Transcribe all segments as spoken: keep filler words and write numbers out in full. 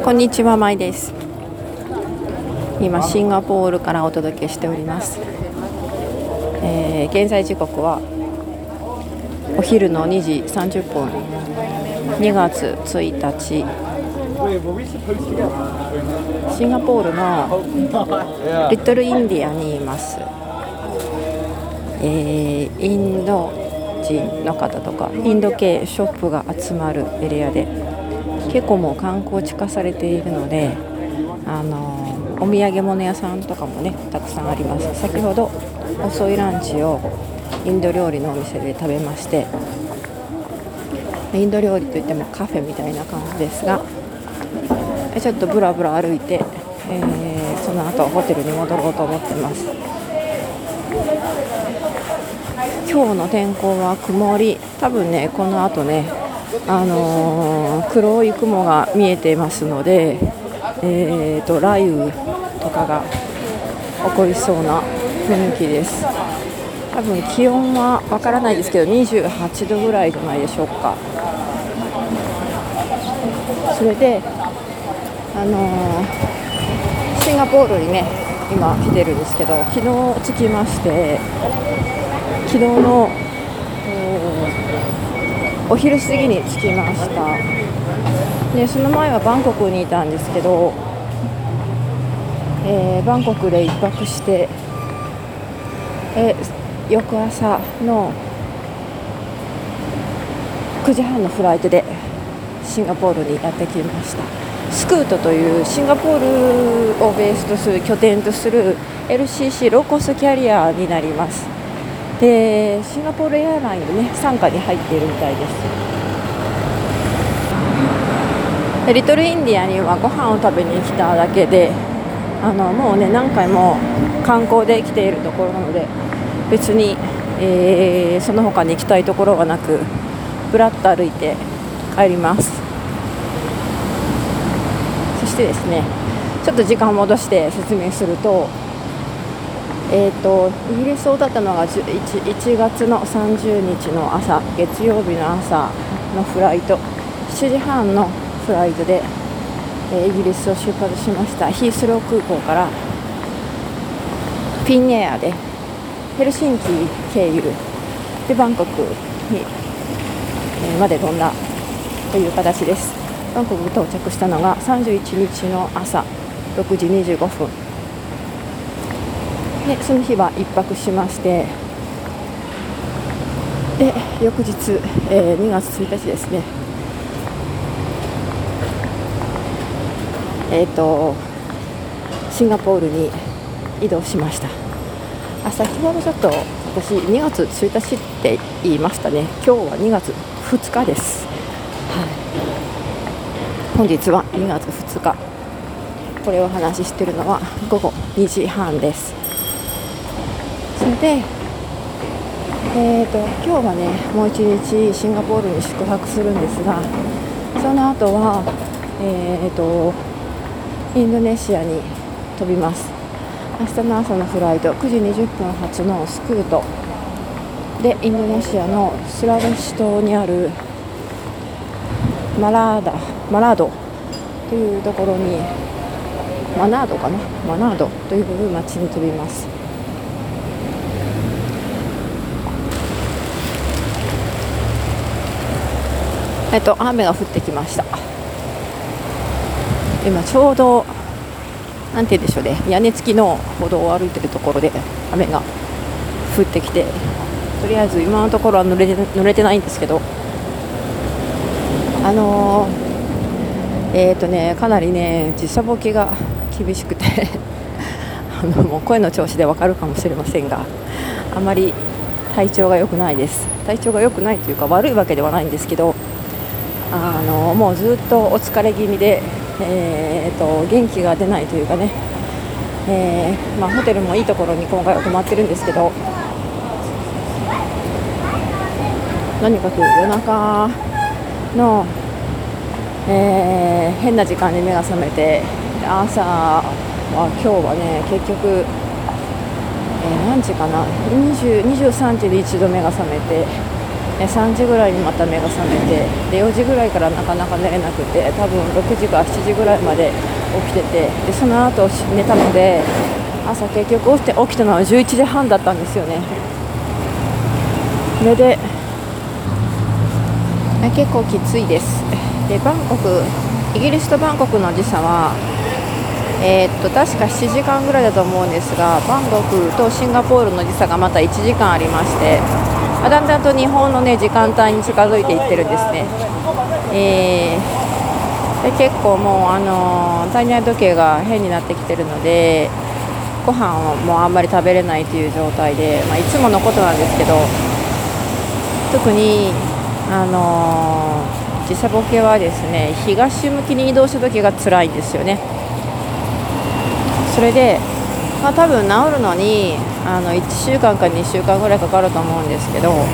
こんにちは、まいです。今シンガポールからお届けしております。えー、現在時刻はお昼のにじさんじゅっぷん、にがつついたち、シンガポールのリトルインディアにいます。えー、インド人の方とかインド系ショップが集まるエリアで、結構もう観光地化されているので、あのー、お土産物屋さんとかもねたくさんあります。先ほど遅いランチをインド料理のお店で食べまして、インド料理といってもカフェみたいな感じですが、ちょっとブラブラ歩いて、えー、その後ホテルに戻ろうと思ってます。今日の天候は曇り、多分ねこの後ね、あのー、黒い雲が見えていますので、えーと雷雨とかが起こりそうな雰囲気です。多分気温はわからないですけどにじゅうはちどぐらいじゃないでしょうか。それであのー、シンガポールにね今来てるんですけど、昨日着きまして、昨日のお昼過ぎに着きました。でその前はバンコクにいたんですけど、えー、バンコクで一泊して、えー、翌朝のくじはんのフライトでシンガポールにやってきました。スクートというシンガポールをベースとする拠点とする エルシーシー ローコストキャリアになります。でシンガポールエアラインの、ね、傘下に入っているみたいです。でリトルインディアにはご飯を食べに来ただけで、あのもうね何回も観光で来ているところなので、別に、えー、その他に行きたいところはなく、ぶらっと歩いて帰ります。そしてですね、ちょっと時間を戻して説明すると、えーと、イギリスをだったのが いちがつのさんじゅうにちの朝、月曜日の朝のフライト、しちじはんのフライトで、えー、イギリスを出発しました。ヒースロー空港からフィンエアでヘルシンキ経由でバンコクに、えー、まで飛んだという形です。バンコク到着したのがさんじゅういちにちの朝ろくじにじゅうごふんで、その日は一泊しまして、で翌日、えー、にがつついたちですね、えーとシンガポールに移動しました。あ、先ほどちょっと私にがつついたちって言いましたね。今日はにがつふつかです、はい、本日はにがつふつか。これをお話ししているのはごごにじはんです。それで、えーと、今日はねもう一日シンガポールに宿泊するんですが、その後は、えーと、インドネシアに飛びます。明日の朝のフライトくじにじゅっぷん発のスクートで、インドネシアのスラウェシ島にあるマラーダマラードというところに、マナードかなマナードという町に飛びます。えっと、雨が降ってきました。今ちょうどなんて言うんでしょうね、屋根付きの歩道を歩いているところで雨が降ってきて、とりあえず今のところは濡れて、濡れてないんですけど、あのー、えーとねかなりね時差ボケが厳しくてあのもう声の調子でわかるかもしれませんが、あまり体調が良くないです。体調が良くないというか悪いわけではないんですけど、あのもうずっとお疲れ気味で、えー、と元気が出ないというかね、えーまあ、ホテルもいいところに今回は泊まってるんですけど、とにかく夜中の、えー、変な時間に目が覚めて、朝は今日はね結局、えー、何時かなにじゅう、にじゅうさんじで一度目が覚めて、 でさんじぐらいにまた目が覚めて、でよじぐらいからなかなか寝れなくて、多分ろくじかしちじぐらいまで起きてて、でその後寝たので朝結局起きて起きたのはじゅういちじはんだったんですよね。それで結構きついです。でバンコク、イギリスとバンコクの時差はえー、っと確かしちじかんぐらいだと思うんですが、バンコクとシンガポールの時差がまたいちじかんありまして、まあ、だんだんと日本の、ね、時間帯に近づいていってるんですね。えー、で結構もう、あのー、体内時計が変になってきてるので、ご飯をもうあんまり食べれないという状態で、まあ、いつものことなんですけど、特に、あのー、時差ボケはですね、東向きに移動した時が辛いんですよね。それで、まあ、多分治るのにあのいっしゅうかんかにしゅうかんぐらいかかると思うんですけど、あの、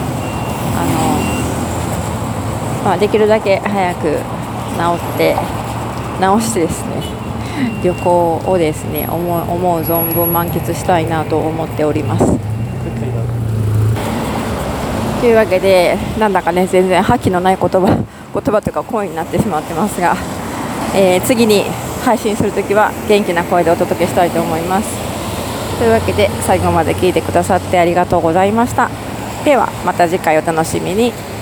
まあ、できるだけ早く治って治してですね、旅行をですね思う、思う存分満喫したいなと思っております。というわけで、なんだかね全然覇気のない言葉言葉というか声になってしまってますが、えー、次に配信するときは元気な声でお届けしたいと思います。というわけで最後まで聞いてくださってありがとうございました。ではまた次回お楽しみに。